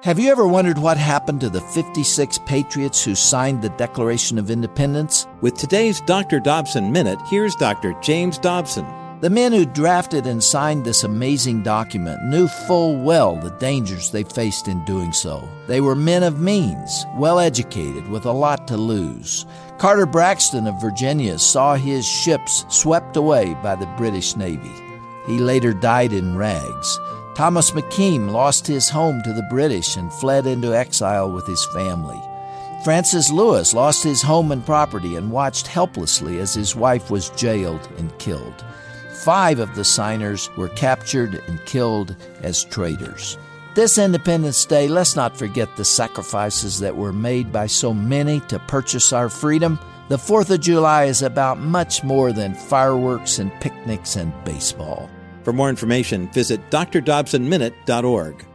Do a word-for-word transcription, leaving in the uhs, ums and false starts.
Have you ever wondered what happened to the fifty-six patriots who signed the Declaration of Independence? With today's Doctor Dobson Minute, here's Doctor James Dobson. The men who drafted and signed this amazing document knew full well the dangers they faced in doing so. They were men of means, well-educated, with a lot to lose. Carter Braxton of Virginia saw his ships swept away by the British Navy. He later died in rags. Thomas McKean lost his home to the British and fled into exile with his family. Francis Lewis lost his home and property and watched helplessly as his wife was jailed and killed. Five of the signers were captured and killed as traitors. This Independence Day, let's not forget the sacrifices that were made by so many to purchase our freedom. The fourth of July is about much more than fireworks and picnics and baseball. For more information, visit d r dobson minute dot org.